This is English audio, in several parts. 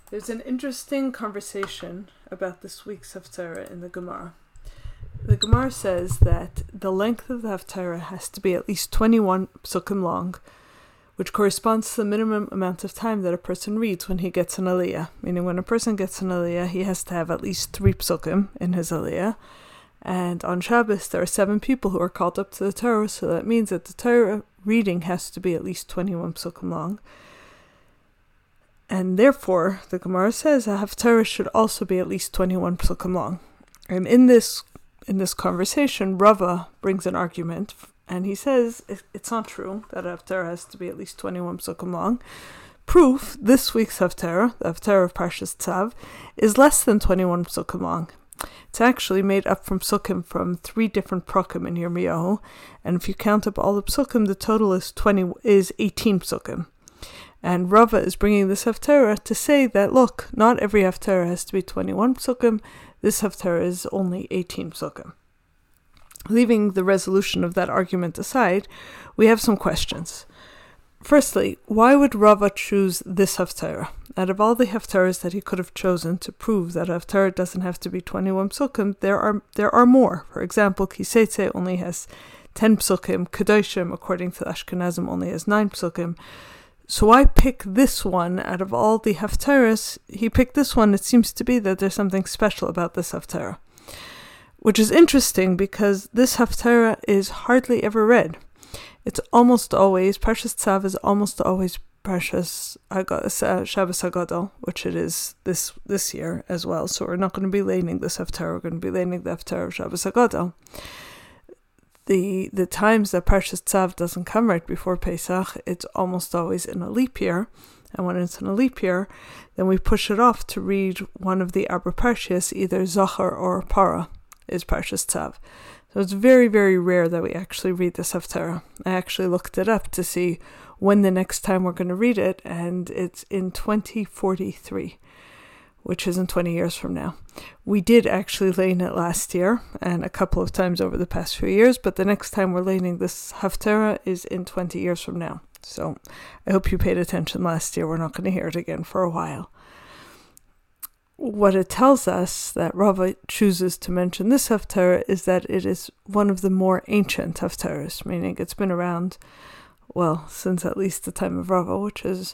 There's an interesting conversation about this week's Haftarah in the Gemara. The Gemara says that the length of the Haftarah has to be at least 21 psukim long, which corresponds to the minimum amount of time that a person reads when he gets an aliyah. Meaning when a person gets an aliyah, he has to have at least 3 psukim in his aliyah. And on Shabbos, there are 7 people who are called up to the Torah, so that means that the Torah reading has to be at least 21 psukim long. And therefore, the Gemara says a Haftarah should also be at least 21 psukim long. And in this conversation, Rava brings an argument, and he says it's not true that a Haftarah has to be at least 21 psukim long. Proof, this week's Haftarah, the Haftarah of Parshas Tzav, is less than 21 psukim long. It's actually made up from psukim from 3 different prakim in Yirmiyahu, and if you count up all the psukim, the total is 18 psukim. And Rava is bringing this Haftarah to say that, look, not every Haftarah has to be 21 psukim, this Haftarah is only 18 psukim. Leaving the resolution of that argument aside, we have some questions. Firstly, why would Rava choose this Haftarah? Out of all the Haftarahs that he could have chosen to prove that a Haftarah doesn't have to be 21 psukim, there are more. For example, Kiseitze only has 10 psukim, Kedoshim, according to the Ashkenazim, only has 9 psukim. So why pick this one out of all the Haftarahs? He picked this one. It seems to be that there's something special about this Haftarah, which is interesting because this Haftarah is hardly ever read. It's almost always, Parshas Tzav is almost always Parshas Shabbos Hagadol, which it is this year as well. So we're not going to be laning this Haftarah, we're going to be laning the Haftarah of Shabbos Hagadol. The times that Parshas Tzav doesn't come right before Pesach, it's almost always in a leap year. And when it's in a leap year, then we push it off to read one of the Arba Parshias, either Zachar or Para, is Parshas Tzav. So it's very, very rare that we actually read this Haftarah. I actually looked it up to see when the next time we're going to read it, and it's in 2043. Which is in 20 years from now. We did actually lane it last year and a couple of times over the past few years, but the next time we're laning this Haftarah is in 20 years from now. So I hope you paid attention last year. We're not going to hear it again for a while. What it tells us that Rava chooses to mention this Haftarah is that it is one of the more ancient Haftarahs, meaning it's been around, well, since at least the time of Rava, which is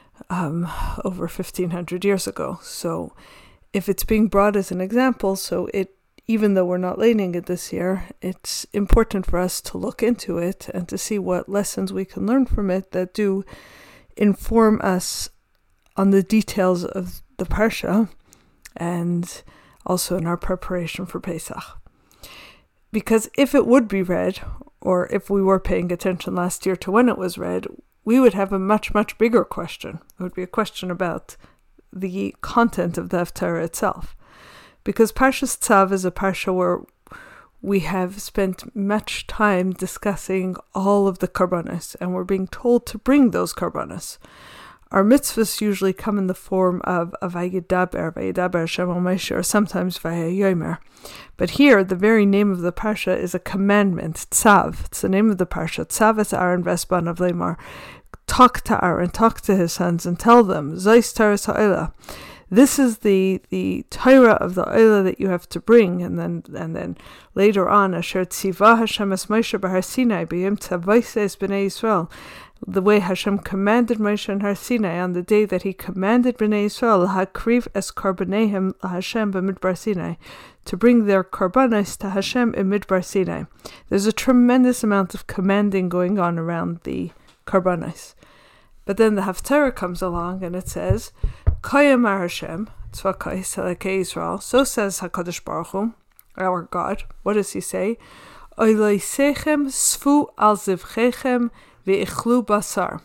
over 1500 years ago. So if it's being brought as an example, so even though we're not laning it this year, it's important for us to look into it and to see what lessons we can learn from it that do inform us on the details of the Parsha and also in our preparation for Pesach. Because if it would be read, or if we were paying attention last year to when it was read, we would have a much, much bigger question. It would be a question about the content of the Haftarah itself. Because Parshas Tzav is a Parsha where we have spent much time discussing all of the Karbanos, and we're being told to bring those Karbanos. Our mitzvahs usually come in the form of a Vayidaber Hashem al Moshe, or sometimes Vayomer. But here, the very name of the Parsha is a commandment, Tzav. It's the name of the Parsha. Tzav es Aaron vesban of Lemar. Talk to Aaron, talk to his sons, and tell them, Zos Torah ha'olah. This is the Torah of the Olah that you have to bring, and then later on, Asher tzivah Hashem es Moshe b'Har Sinai b'yom tzavayses b'nei Yisrael. The way Hashem commanded Moshe in Har Sinai on the day that he commanded Bnei Yisrael hakriv es karbanehem Hashem b'midbar Sinai, to bring their karbanos to Hashem in Midbar Sinai. There's a tremendous amount of commanding going on around the karbanos. But then the Haftarah comes along and it says, Koyamar Hashem, Tzvakay Selekei Yisrael, so says HaKadosh Baruch Hu, our God. What does he say? Oyloisechem sfu al zivchechem ve'ichlu basar.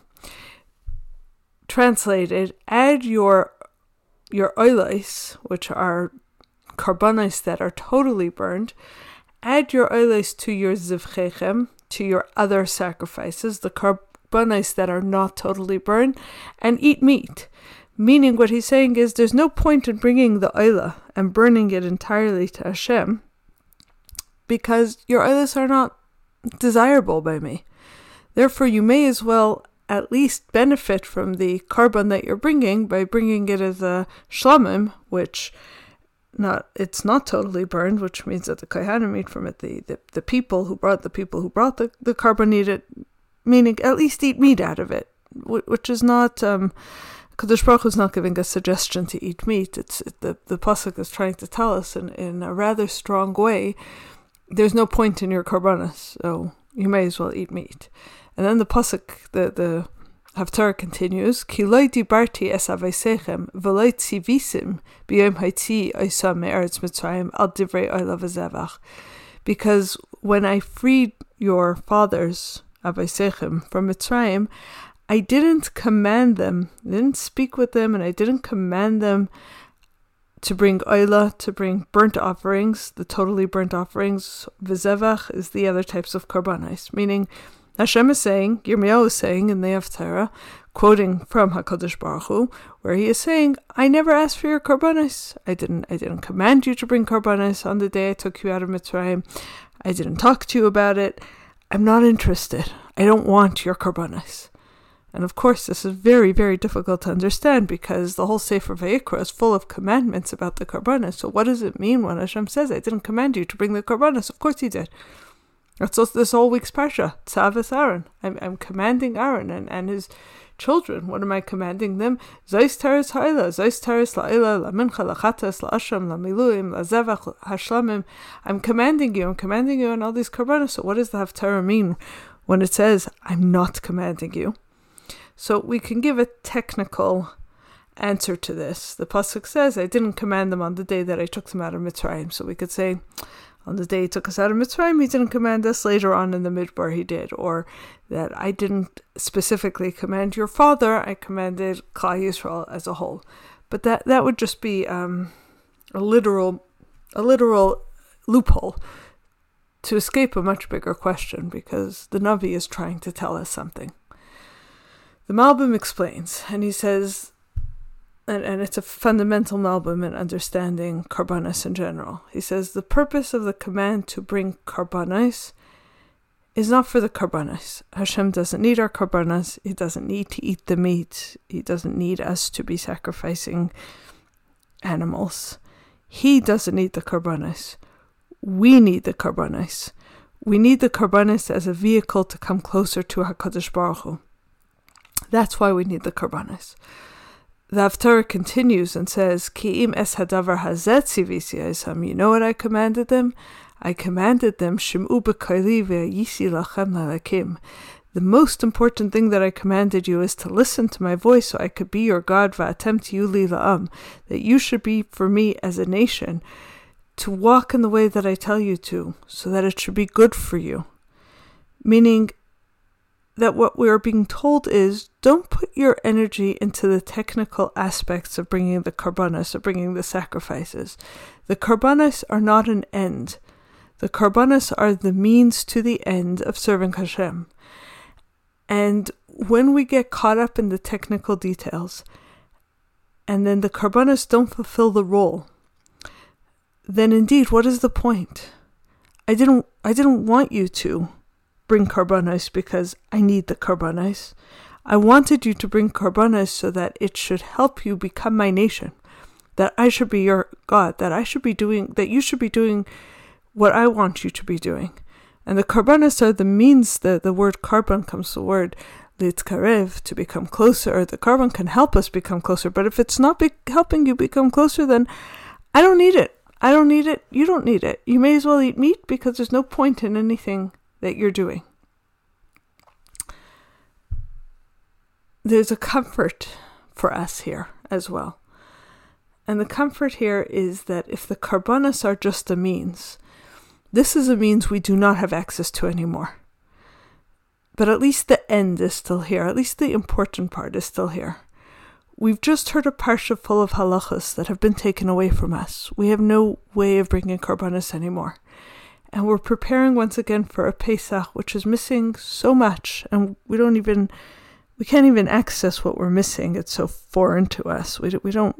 Translated, add your oilos, which are karbanos that are totally burned, add your oilos to your zivchechem, to your other sacrifices, the karbanos that are not totally burned, and eat meat. Meaning what he's saying is there's no point in bringing the oila and burning it entirely to Hashem because your oilos are not desirable by me. Therefore, you may as well at least benefit from the carbon that you're bringing by bringing it as a shlamim, which it's not totally burned, which means that the kohanim eat from it. The people who brought the carbon eat it, meaning at least eat meat out of it, which is not Kadosh Baruch Hu is not giving a suggestion to eat meat. It's the pasuk is trying to tell us in a rather strong way, there's no point in your karbanos, so you may as well eat meat. And then the pasuk, the Haftarah continues, Ki loy dibarti es avaisechem v'loy tzivisim b'yom haitzi oisam me'eretz Mitzrayim al divrei oila v'zevach. Because when I freed your fathers, avaisechem, from Mitzrayim, I didn't command them, I didn't speak with them, and I didn't command them to bring oila, to bring burnt offerings, the totally burnt offerings. V'zevach is the other types of karbanos, meaning Hashem is saying, Yirmiyahu is saying in the Haftarah, quoting from HaKadosh Baruch Hu, where he is saying, I never asked for your karbanos. I didn't command you to bring karbanos on the day I took you out of Mitzrayim. I didn't talk to you about it. I'm not interested. I don't want your karbanos. And of course, this is very, very difficult to understand because the whole Sefer Vayikra is full of commandments about the karbanos. So what does it mean when Hashem says, I didn't command you to bring the karbanos? Of course he did. That's also this whole week's parsha, Tzavas Aaron. I'm commanding Aaron and his children. What am I commanding them? Zos teres ha'ila, zos teres la'ila, la'mincha, la'chatas, la'asham, la'miluim, la'zevach, ha'shlamim. I'm commanding you on all these karbanos. So what does the Haftarah mean when it says, I'm not commanding you? So we can give a technical answer to this. The pasuk says, I didn't command them on the day that I took them out of Mitzrayim. So we could say, on the day he took us out of Mitzrayim, he didn't command us. Later on in the Midbar, he did. Or that I didn't specifically command your father, I commanded Klal Yisrael as a whole. But that would just be a literal loophole to escape a much bigger question, because the Navi is trying to tell us something. The Malbim explains, and he says, and it's a fundamental Malbim in understanding karbanos in general. He says the purpose of the command to bring karbanos is not for the karbanos. Hashem doesn't need our karbanos. He doesn't need to eat the meat. He doesn't need us to be sacrificing animals. He doesn't need the karbanos. We need the karbanos. We need the karbanos as a vehicle to come closer to HaKadosh Baruch Hu. That's why we need the karbanos. The Haftarah continues and says, Ki'im es hadavar hazet tzivisi esam. You know what I commanded them? I commanded them, Shim'u b'kayli ve'yisi lachem lalakim. The most important thing that I commanded you is to listen to my voice so I could be your God, va'atem tiyu li la'am. That you should be for me as a nation, to walk in the way that I tell you to, so that it should be good for you. Meaning that what we are being told is, don't put your energy into the technical aspects of bringing the karbanos, of bringing the sacrifices. The karbanos are not an end. The karbanos are the means to the end of serving Hashem. And when we get caught up in the technical details, and then the karbanos don't fulfill the role, then indeed, what is the point? I didn't want you to bring karbanos because I need the karbanos. I wanted you to bring karbanos so that it should help you become my nation, that I should be your God, that you should be doing what I want you to be doing. And the karbanos are the means. The word karban comes from the word litkarev, to become closer. The karban can help us become closer, but if it's not helping you become closer, then I don't need it. I don't need it. You don't need it. You may as well eat meat because there's no point in anything that you're doing. There's a comfort for us here as well. And the comfort here is that if the karbanos are just a means, this is a means we do not have access to anymore. But at least the end is still here. At least the important part is still here. We've just heard a parsha full of halachas that have been taken away from us. We have no way of bringing karbanos anymore. And we're preparing once again for a Pesach, which is missing so much, and we can't even access what we're missing. It's so foreign to us. We don't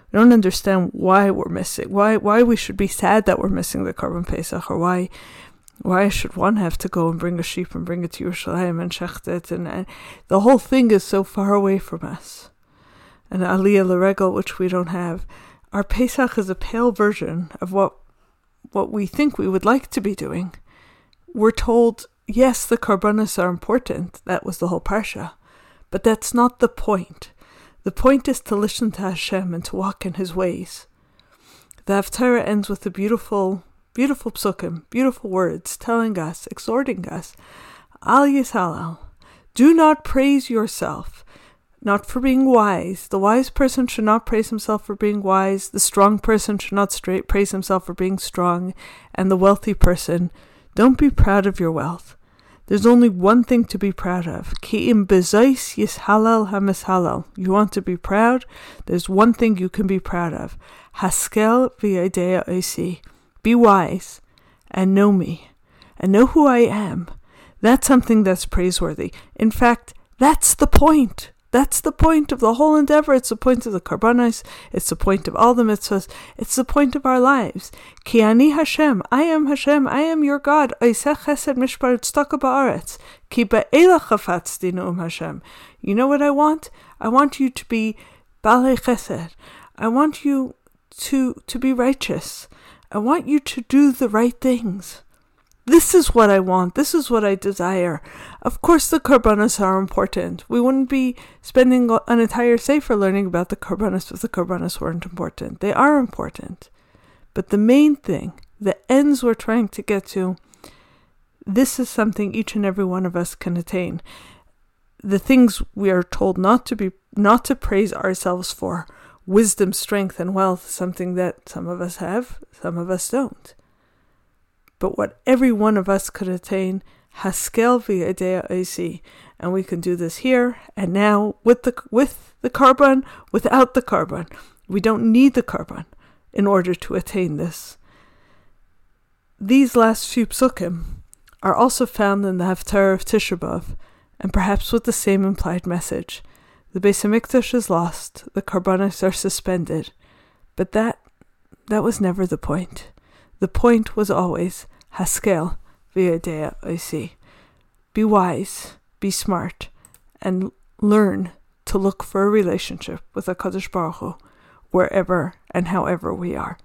understand why we're missing, why we should be sad that we're missing the Korban Pesach, or why Why should one have to go and bring a sheep and bring it to Yerushalayim and shecht it? And the whole thing is so far away from us. And Aliyah L'Regel, which we don't have. Our Pesach is a pale version of what we think we would like to be doing. We're told, yes, the Karbanos are important. That was the whole Parsha. But that's not the point. The point is to listen to Hashem and to walk in His ways. The Haftarah ends with the beautiful psukim, beautiful words, telling us, exhorting us, Al Yishalal, do not praise yourself, not for being wise. The wise person should not praise himself for being wise. The strong person should not praise himself for being strong. And the wealthy person, don't be proud of your wealth. There's only one thing to be proud of. Ki im bezais yishalal hamishalal. You want to be proud? There's one thing you can be proud of. Haskel v'yadea oisi. Be wise and know me and know who I am. That's something that's praiseworthy. In fact, that's the point. That's the point of the whole endeavor. It's the point of the Karbanos. It's the point of all the mitzvahs. It's the point of our lives. Ki ani Hashem. I am Hashem. I am your God. Oiseh chesed mishpar tzedakah ba'aretz. Ki ba'ela chafatzti no'um Hashem. You know what I want? I want you to be balei chesed. I want you to be righteous. I want you to do the right things. This is what I want. This is what I desire. Of course the Karbanos are important. We wouldn't be spending an entire sefer learning about the Karbanos if the Karbanos weren't important. They are important. But the main thing, the ends we're trying to get to, this is something each and every one of us can attain. The things we are told not to praise ourselves for, wisdom, strength, and wealth, something that some of us have, some of us don't. But what every one of us could attain, haskel v'yadea oisi, and we can do this here and now with the Karban, without the Karban. We don't need the Karban in order to attain this. These last few psukim are also found in the Haftarah of Tisha B'Av, and perhaps with the same implied message. The Beis HaMikdash is lost, the Karbanos are suspended, but that was never the point. The point was always haskel v'yadea oisi. Be wise, be smart, and learn to look for a relationship with HaKadosh Baruch Hu wherever and however we are.